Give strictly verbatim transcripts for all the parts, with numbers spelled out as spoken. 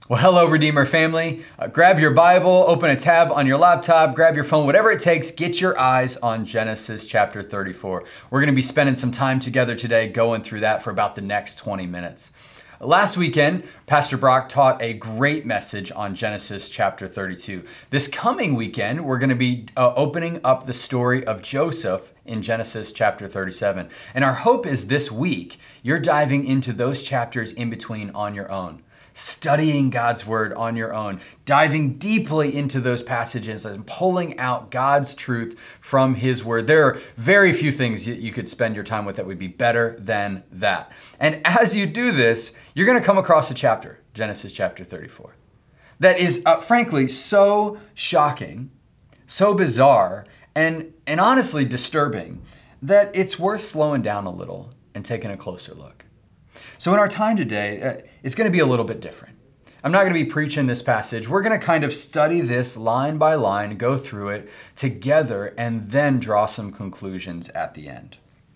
Well, hello, Redeemer family. Uh, grab your Bible, open a tab on your laptop, grab your phone, whatever it takes, get your eyes on Genesis chapter thirty-four. We're going to be spending some time together today going through that for about the next twenty minutes. Last weekend, Pastor Brock taught a great message on Genesis chapter thirty-two. This coming weekend, we're going to be uh, opening up the story of Joseph in Genesis chapter thirty-seven. And our hope is this week, you're diving into those chapters in between on your own, studying God's word on your own, diving deeply into those passages and pulling out God's truth from his word. There are very few things you could spend your time with that would be better than that. And as you do this, you're going to come across a chapter, Genesis chapter thirty-four, that is uh, frankly so shocking, so bizarre, and, and honestly disturbing that it's worth slowing down a little and taking a closer look. So in our time today, uh, it's going to be a little bit different. I'm not going to be preaching this passage. We're going to kind of study this line by line, go through it together, and then draw some conclusions at the end.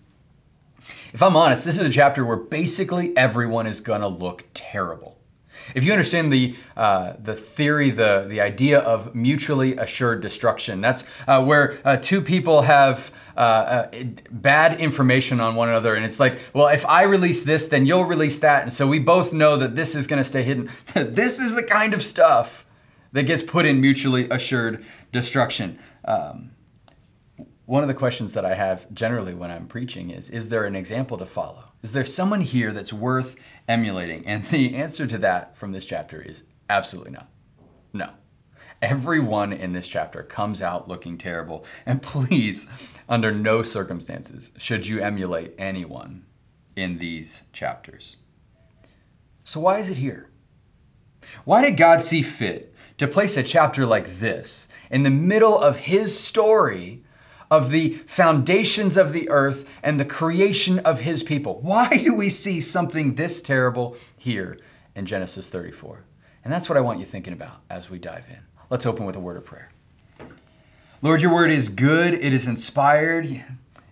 If I'm honest, this is a chapter where basically everyone is going to look terrible. If you understand the uh, the theory, the, the idea of mutually assured destruction, that's uh, where uh, two people have uh, uh, bad information on one another. And it's like, well, if I release this, then you'll release that. And so we both know that this is going to stay hidden. This is the kind of stuff that gets put in mutually assured destruction. Um, one of the questions that I have generally when I'm preaching is, is there an example to follow? Is there someone here that's worth emulating? And the answer to that from this chapter is absolutely not. No. Everyone in this chapter comes out looking terrible. And please, under no circumstances should you emulate anyone in these chapters. So why is it here? Why did God see fit to place a chapter like this in the middle of his story of the foundations of the earth and the creation of his people? Why do we see something this terrible here in Genesis thirty-four? And that's what I want you thinking about as we dive in. Let's open with a word of prayer. Lord, your word is good. It is inspired.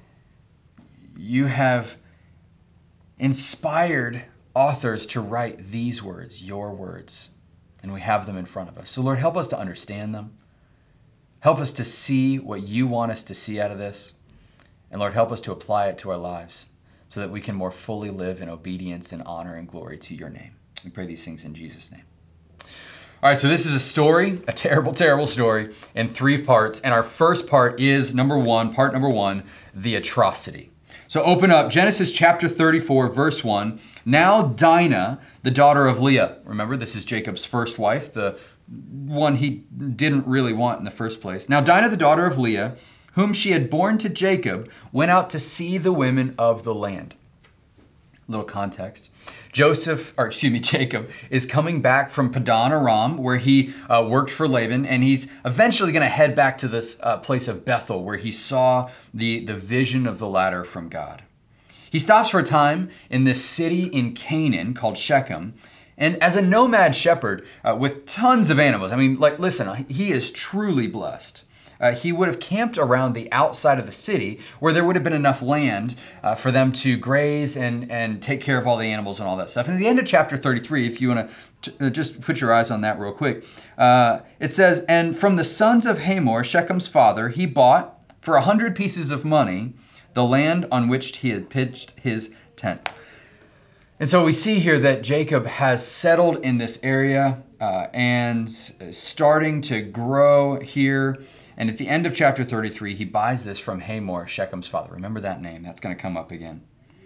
You have inspired authors to write these words, your words, and we have them in front of us. So Lord, help us to understand them. Help us to see what you want us to see out of this. And Lord, help us to apply it to our lives so that we can more fully live in obedience and honor and glory to your name. We pray these things in Jesus' name. All right, so this is a story, a terrible, terrible story in three parts. And our first part is number one, part number one, the atrocity. So open up Genesis chapter thirty-four, verse one. Now Dinah, the daughter of Leah. Remember, this is Jacob's first wife, the one he didn't really want in the first place. Now Dinah, the daughter of Leah, whom she had borne to Jacob, went out to see the women of the land. A little context. Joseph, or excuse me, Jacob, is coming back from Padan Aram, where he uh, worked for Laban, and he's eventually going to head back to this uh, place of Bethel, where he saw the, the vision of the ladder from God. He stops for a time in this city in Canaan called Shechem, and as a nomad shepherd uh, with tons of animals, I mean, like, listen, he is truly blessed. Uh, he would have camped around the outside of the city where there would have been enough land uh, for them to graze and, and take care of all the animals and all that stuff. And at the end of chapter thirty-three, if you want to just put your eyes on that real quick, uh, it says, and from the sons of Hamor, Shechem's father, he bought for a hundred pieces of money the land on which he had pitched his tent. And so we see here that Jacob has settled in this area uh, and starting to grow here. And at the end of chapter thirty-three, he buys this from Hamor, Shechem's father. Remember that name. That's going to come up again.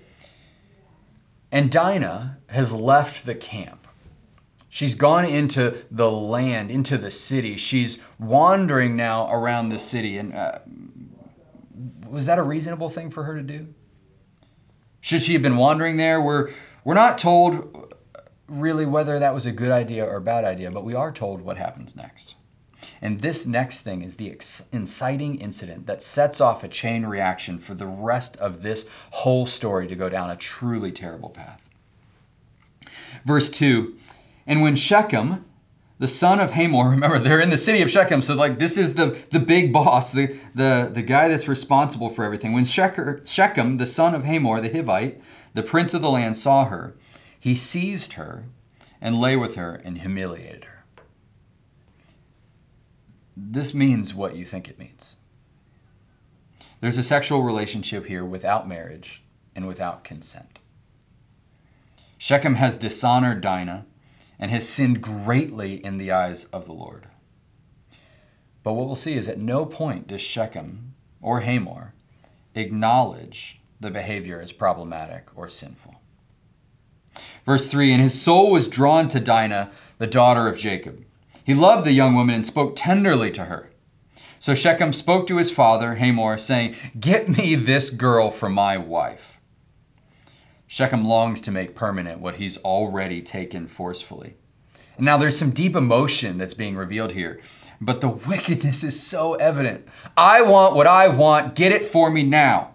And Dinah has left the camp. She's gone into the land, into the city. She's wandering now around the city. And uh, was that a reasonable thing for her to do? Should she have been wandering there? We're, we're not told really whether that was a good idea or a bad idea, but we are told what happens next. And this next thing is the ex- inciting incident that sets off a chain reaction for the rest of this whole story to go down a truly terrible path. Verse two, and when Shechem, the son of Hamor, remember they're in the city of Shechem, so like this is the, the big boss, the, the, the guy that's responsible for everything. When Shechem, the son of Hamor, the Hivite, the prince of the land, saw her, he seized her and lay with her and humiliated her. This means what you think it means. There's a sexual relationship here without marriage and without consent. Shechem has dishonored Dinah and has sinned greatly in the eyes of the Lord. But what we'll see is at no point does Shechem or Hamor acknowledge the behavior as problematic or sinful. Verse three, and his soul was drawn to Dinah, the daughter of Jacob. He loved the young woman and spoke tenderly to her. So Shechem spoke to his father, Hamor, saying, get me this girl for my wife. Shechem longs to make permanent what he's already taken forcefully. And now there's some deep emotion that's being revealed here, but the wickedness is so evident. I want what I want. Get it for me now.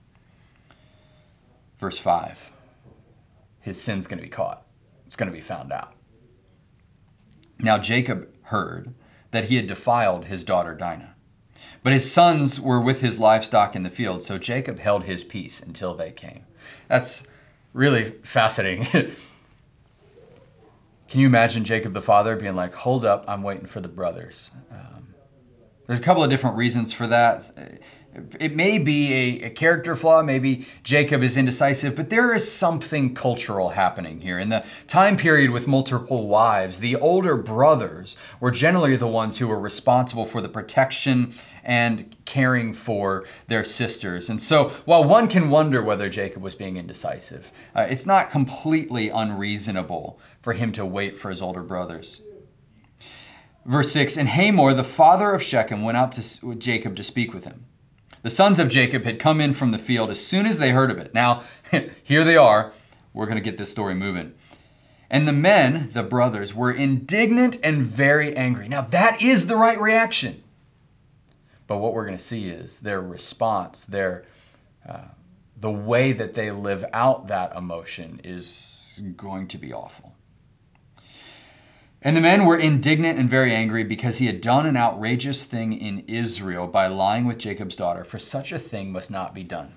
Verse five, his sin's going to be caught. It's going to be found out. Now Jacob heard that he had defiled his daughter Dinah, but his sons were with his livestock in the field, so Jacob held his peace until they came. That's really fascinating. Can you imagine Jacob the father being like, hold up, I'm waiting for the brothers? Um, there's a couple of different reasons for that. It may be a, a character flaw. Maybe Jacob is indecisive, but there is something cultural happening here. In the time period with multiple wives, the older brothers were generally the ones who were responsible for the protection and caring for their sisters. And so while one can wonder whether Jacob was being indecisive, uh, it's not completely unreasonable for him to wait for his older brothers. Verse six, and Hamor, the father of Shechem, went out to Jacob to speak with him. The sons of Jacob had come in from the field as soon as they heard of it. Now, here they are. We're going to get this story moving. And the men, the brothers, were indignant and very angry. Now, that is the right reaction. But what we're going to see is their response, their uh, the way that they live out that emotion is going to be awful. And the men were indignant and very angry because he had done an outrageous thing in Israel by lying with Jacob's daughter, for such a thing must not be done.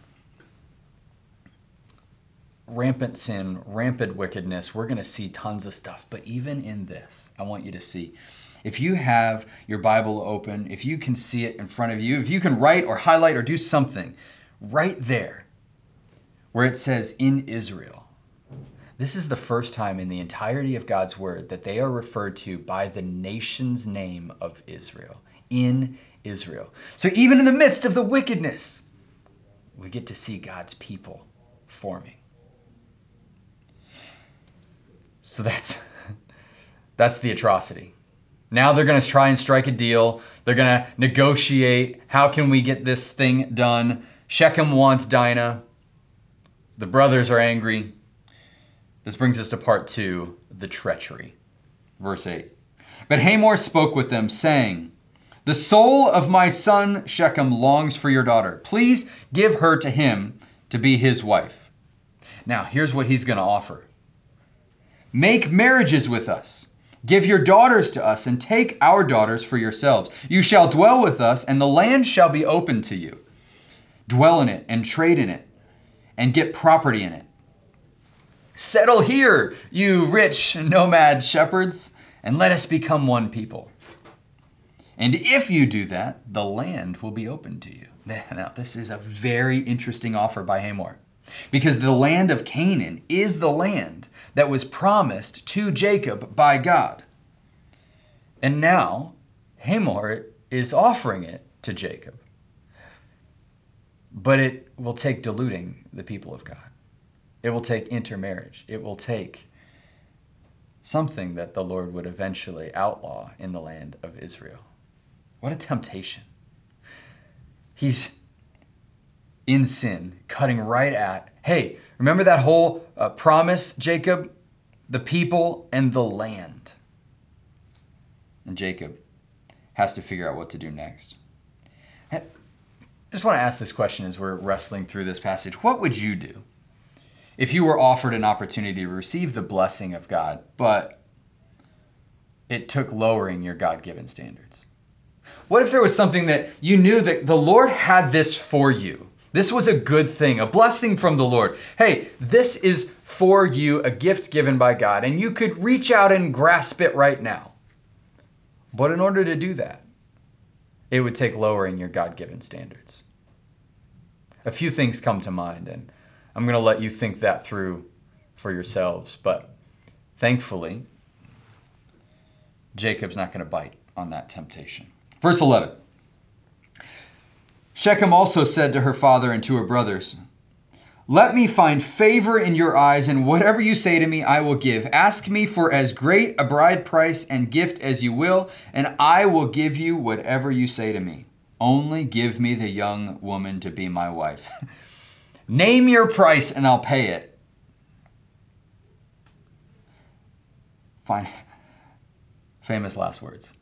Rampant sin, rampant wickedness, we're going to see tons of stuff. But even in this, I want you to see, if you have your Bible open, if you can see it in front of you, if you can write or highlight or do something right there where it says in Israel, this is the first time in the entirety of God's word that they are referred to by the nation's name of Israel, in Israel. So even in the midst of the wickedness, we get to see God's people forming. So that's, that's the atrocity. Now they're going to try and strike a deal. They're going to negotiate. How can we get this thing done? Shechem wants Dinah. The brothers are angry. This brings us to part two, the treachery. Verse eight. But Hamor spoke with them, saying, the soul of my son Shechem longs for your daughter. Please give her to him to be his wife. Now, here's what he's going to offer. Make marriages with us. Give your daughters to us and take our daughters for yourselves. You shall dwell with us, and the land shall be open to you. Dwell in it and trade in it and get property in it. Settle here, you rich nomad shepherds, and let us become one people. And if you do that, the land will be open to you. Now, this is a very interesting offer by Hamor, because the land of Canaan is the land that was promised to Jacob by God. And now Hamor is offering it to Jacob. But it will take diluting the people of God. It will take intermarriage. It will take something that the Lord would eventually outlaw in the land of Israel. What a temptation. He's in sin, cutting right at, hey, remember that whole uh, promise, Jacob? The people and the land. And Jacob has to figure out what to do next. I just want to ask this question as we're wrestling through this passage. What would you do if you were offered an opportunity to receive the blessing of God, but it took lowering your God-given standards? What if there was something that you knew that the Lord had this for you? This was a good thing, a blessing from the Lord. Hey, this is for you, a gift given by God, and you could reach out and grasp it right now. But in order to do that, it would take lowering your God-given standards. A few things come to mind, and I'm going to let you think that through for yourselves. But thankfully, Jacob's not going to bite on that temptation. Verse eleven. Shechem also said to her father and to her brothers, "Let me find favor in your eyes, and whatever you say to me, I will give. Ask me for as great a bride price and gift as you will, and I will give you whatever you say to me. Only give me the young woman to be my wife." Name your price and I'll pay it. Fine. Famous last words.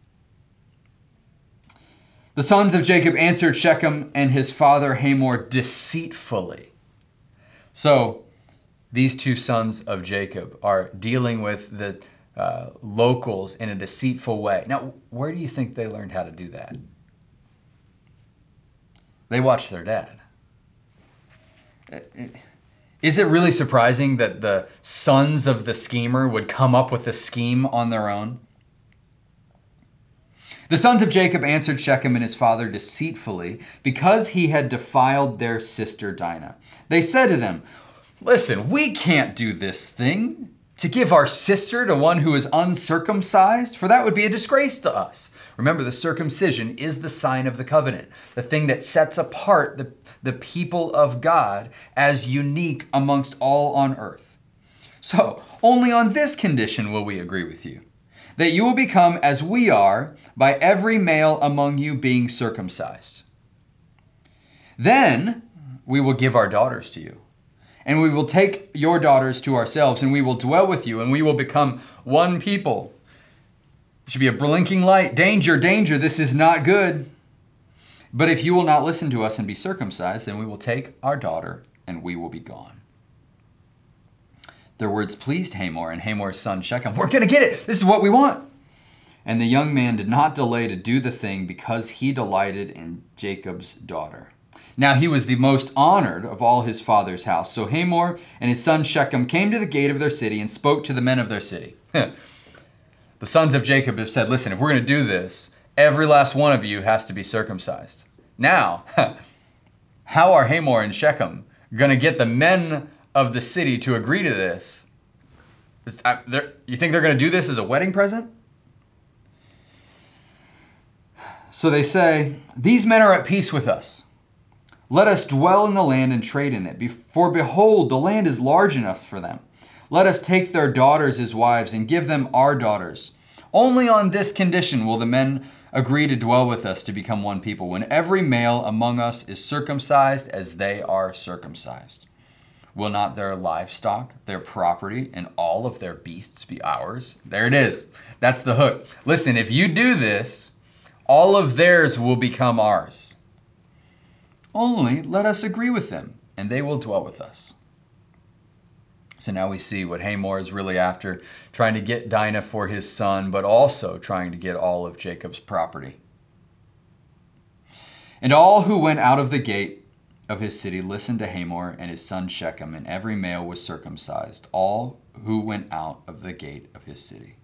The sons of Jacob answered Shechem and his father Hamor deceitfully. So these two sons of Jacob are dealing with the uh, locals in a deceitful way. Now, where do you think they learned how to do that? They watched their dad. Is it really surprising that the sons of the schemer would come up with a scheme on their own? The sons of Jacob answered Shechem and his father deceitfully because he had defiled their sister Dinah. They said to them, "Listen, we can't do this thing to give our sister to one who is uncircumcised, for that would be a disgrace to us." Remember, the circumcision is the sign of the covenant, the thing that sets apart the, the people of God as unique amongst all on earth. So, only on this condition will we agree with you, that you will become as we are by every male among you being circumcised. Then we will give our daughters to you, and we will take your daughters to ourselves, and we will dwell with you, and we will become one people. It should be a blinking light. Danger, danger, this is not good. But if you will not listen to us and be circumcised, then we will take our daughter, and we will be gone. Their words pleased Hamor and Hamor's son Shechem. We're going to get it. This is what we want. And the young man did not delay to do the thing because he delighted in Jacob's daughter. Now he was the most honored of all his father's house. So Hamor and his son Shechem came to the gate of their city and spoke to the men of their city. The sons of Jacob have said, "Listen, if we're going to do this, every last one of you has to be circumcised." Now, how are Hamor and Shechem going to get the men of the city to agree to this? You think they're going to do this as a wedding present? So they say, "These men are at peace with us. Let us dwell in the land and trade in it. For behold, the land is large enough for them. Let us take their daughters as wives and give them our daughters. Only on this condition will the men agree to dwell with us to become one people, when every male among us is circumcised as they are circumcised. Will not their livestock, their property, and all of their beasts be ours?" There it is. That's the hook. Listen, if you do this, all of theirs will become ours. Only let us agree with them, and they will dwell with us. So now we see what Hamor is really after, trying to get Dinah for his son, but also trying to get all of Jacob's property. And all who went out of the gate of his city listened to Hamor and his son Shechem, and every male was circumcised, all who went out of the gate of his city.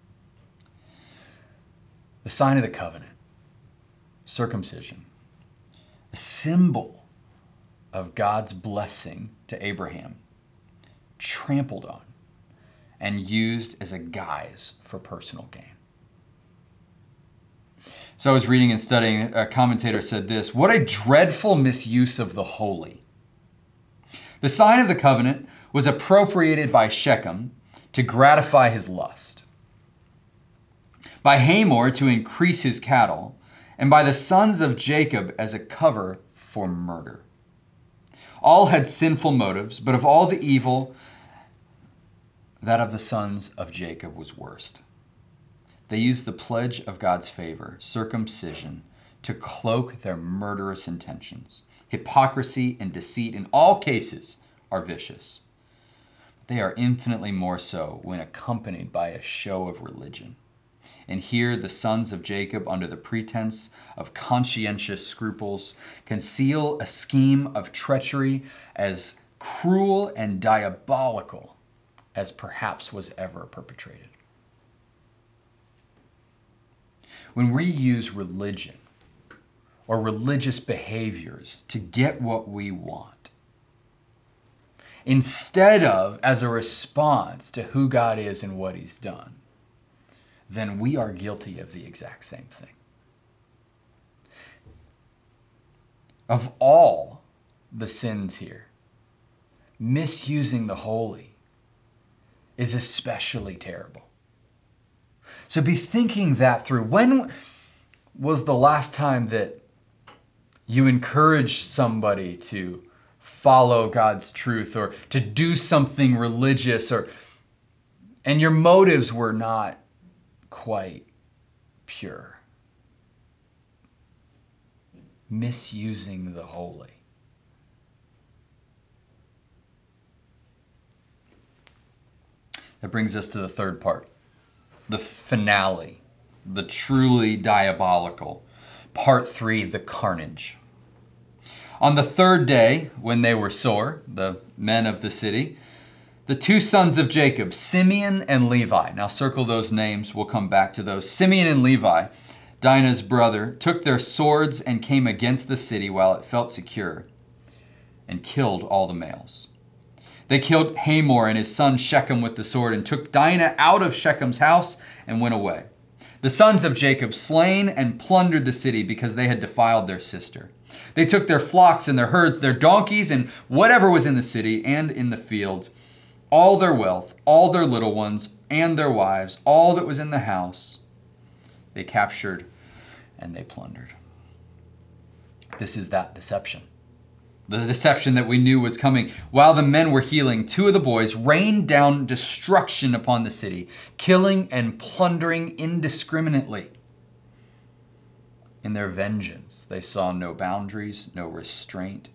The sign of the covenant, circumcision, a symbol of God's blessing to Abraham, trampled on and used as a guise for personal gain. So I was reading and studying, a commentator said this: "What a dreadful misuse of the holy. The sign of the covenant was appropriated by Shechem to gratify his lust, by Hamor to increase his cattle, and by the sons of Jacob as a cover for murder. All had sinful motives, but of all the evil, that of the sons of Jacob was worst. They used the pledge of God's favor, circumcision, to cloak their murderous intentions. Hypocrisy and deceit in all cases are vicious. They are infinitely more so when accompanied by a show of religion. And here the sons of Jacob, under the pretense of conscientious scruples, conceal a scheme of treachery as cruel and diabolical as perhaps was ever perpetrated. When we use religion or religious behaviors to get what we want, instead of as a response to who God is and what he's done, then we are guilty of the exact same thing. Of all the sins here, misusing the holy is especially terrible. So be thinking that through. When was the last time that you encouraged somebody to follow God's truth or to do something religious, or and your motives were not quite pure? Misusing the holy. That brings us to the third part, the finale, the truly diabolical. Part three, the carnage. On the third day, when they were sore, the men of the city, the two sons of Jacob, Simeon and Levi, now circle those names, we'll come back to those. Simeon and Levi, Dinah's brother, took their swords and came against the city while it felt secure and killed all the males. They killed Hamor and his son Shechem with the sword and took Dinah out of Shechem's house and went away. The sons of Jacob slain and plundered the city because they had defiled their sister. They took their flocks and their herds, their donkeys, and whatever was in the city and in the field, all their wealth, all their little ones, and their wives, all that was in the house, they captured and they plundered. This is that deception. The deception that we knew was coming. While the men were healing, two of the boys rained down destruction upon the city, killing and plundering indiscriminately. In their vengeance, they saw no boundaries, no restraint.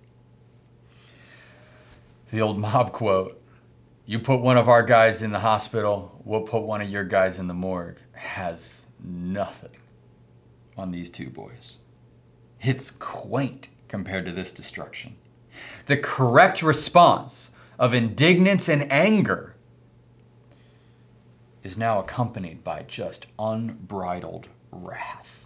The old mob quote, "You put one of our guys in the hospital, we'll put one of your guys in the morgue," has nothing on these two boys. It's quaint compared to this destruction. The correct response of indignance and anger is now accompanied by just unbridled wrath.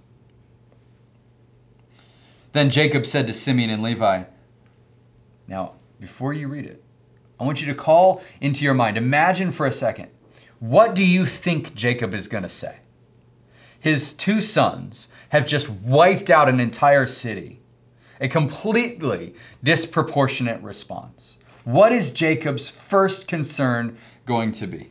Then Jacob said to Simeon and Levi, now, before you read it, I want you to call into your mind, imagine for a second, what do you think Jacob is going to say? His two sons have just wiped out an entire city. A completely disproportionate response. What is Jacob's first concern going to be?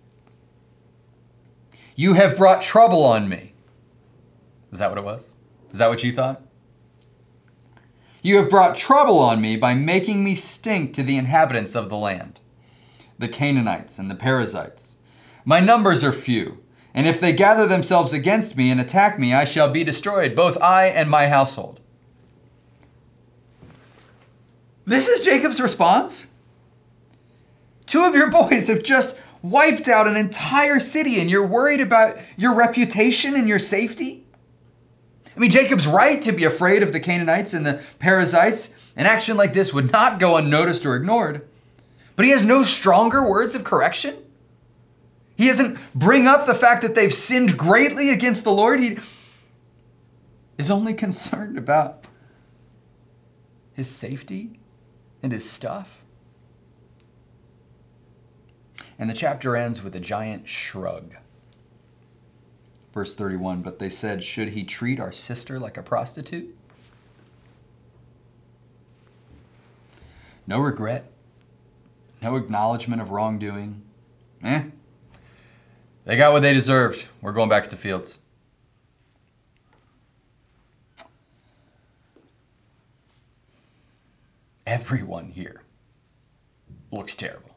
You have brought trouble on me. Is that what it was? Is that what you thought? You have brought trouble on me by making me stink to the inhabitants of the land, the Canaanites and the Perizzites. My numbers are few, and if they gather themselves against me and attack me, I shall be destroyed, both I and my household. This is Jacob's response. Two of your boys have just wiped out an entire city and you're worried about your reputation and your safety? I mean, Jacob's right to be afraid of the Canaanites and the Perizzites. An action like this would not go unnoticed or ignored. But he has no stronger words of correction. He doesn't bring up the fact that they've sinned greatly against the Lord. He is only concerned about his safety and his stuff. And the chapter ends with a giant shrug. Verse thirty-one, but they said, should he treat our sister like a prostitute? No regret, no acknowledgement of wrongdoing. Eh, they got what they deserved. We're going back to the fields. Everyone here looks terrible.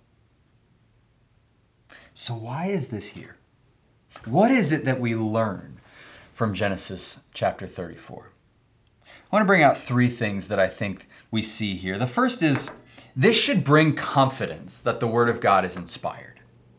So why is this here? What is it that we learn from Genesis chapter thirty-four? I want to bring out three things that I think we see here. The first is this should bring confidence that the Word of God is inspired.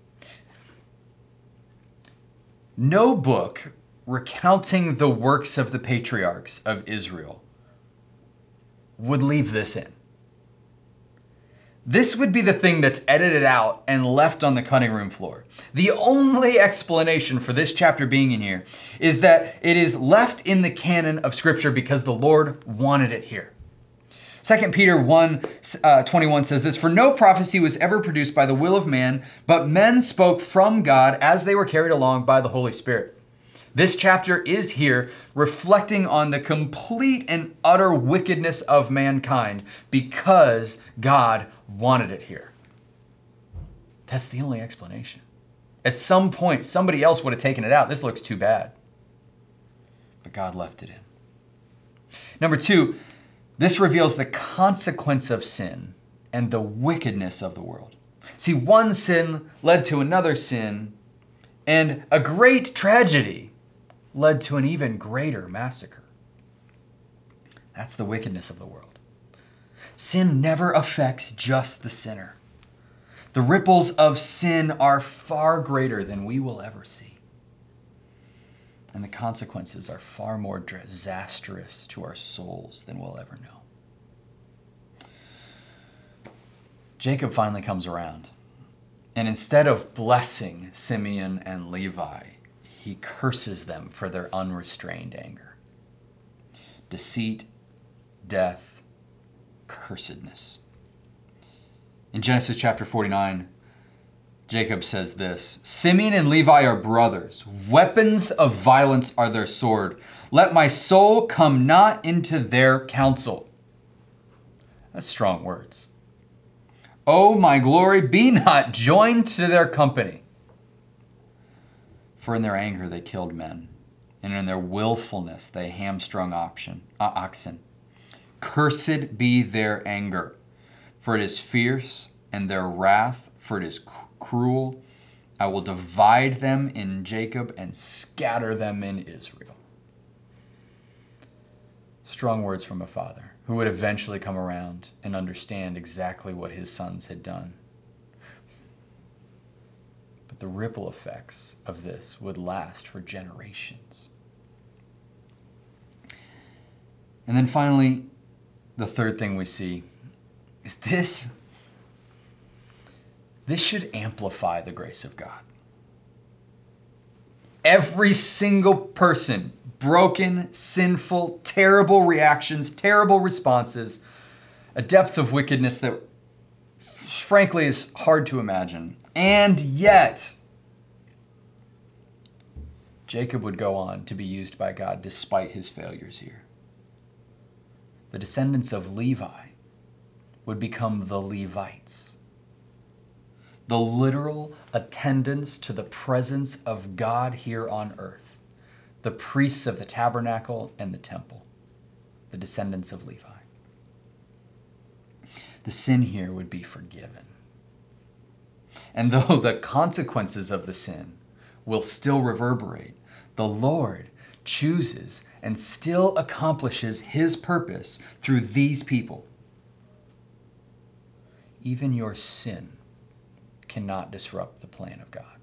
No book recounting the works of the patriarchs of Israel would leave this in. this would be the thing that's edited out and left on the cutting room floor. The only explanation for this chapter being in here is that it is left in the canon of Scripture because the Lord wanted it here. Second Peter one twenty-one says this, "For no prophecy was ever produced by the will of man, but men spoke from God as they were carried along by the Holy Spirit." This chapter is here reflecting on the complete and utter wickedness of mankind because God wanted it here. That's the only explanation. At some point, somebody else would have taken it out. This looks too bad. But God left it in. Number two, this reveals the consequence of sin and the wickedness of the world. See, one sin led to another sin, and a great tragedy led to an even greater massacre. That's the wickedness of the world. Sin never affects just the sinner. The ripples of sin are far greater than we will ever see. And the consequences are far more disastrous to our souls than we'll ever know. Jacob finally comes around. And instead of blessing Simeon and Levi, he curses them for their unrestrained anger. Deceit, death, cursedness. In Genesis chapter forty-nine, Jacob says this, "Simeon and Levi are brothers. Weapons of violence are their sword. Let my soul come not into their counsel." That's strong words. "Oh, my glory, be not joined to their company. For in their anger they killed men, and in their willfulness they hamstrung option, uh, oxen. Cursed be their anger, for it is fierce, and their wrath, for it is cruel. I will divide them in Jacob and scatter them in Israel." Strong words from a father who would eventually come around and understand exactly what his sons had done. But the ripple effects of this would last for generations. And then finally, the third thing we see is this. This should amplify the grace of God. Every single person, broken, sinful, terrible reactions, terrible responses, a depth of wickedness that frankly is hard to imagine. And yet, Jacob would go on to be used by God despite his failures here. The descendants of Levi would become the Levites. The literal attendants to the presence of God here on earth. The priests of the tabernacle and the temple. The descendants of Levi. The sin here would be forgiven. And though the consequences of the sin will still reverberate, the Lord chooses and still accomplishes his purpose through these people. Even your sin cannot disrupt the plan of God.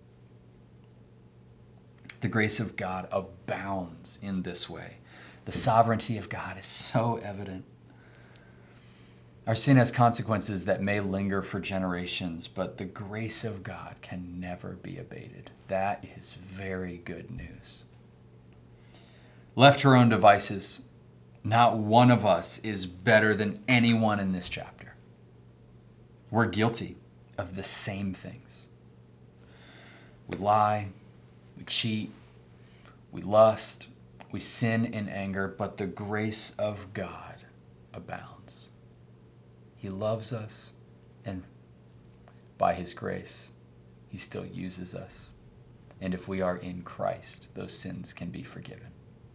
The grace of God abounds in this way. The sovereignty of God is so evident. Our sin has consequences that may linger for generations, but the grace of God can never be abated. That is very good news. Left to our own devices, not one of us is better than anyone in this chapter. We're guilty of the same things. We lie, we cheat, we lust, we sin in anger, but the grace of God abounds. He loves us, and by his grace, he still uses us. And if we are in Christ, those sins can be forgiven.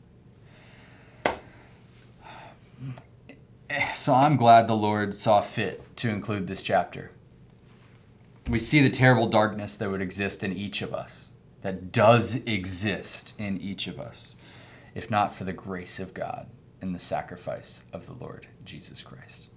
So I'm glad the Lord saw fit to include this chapter. We see the terrible darkness that would exist in each of us, that does exist in each of us, if not for the grace of God and the sacrifice of the Lord Jesus Christ.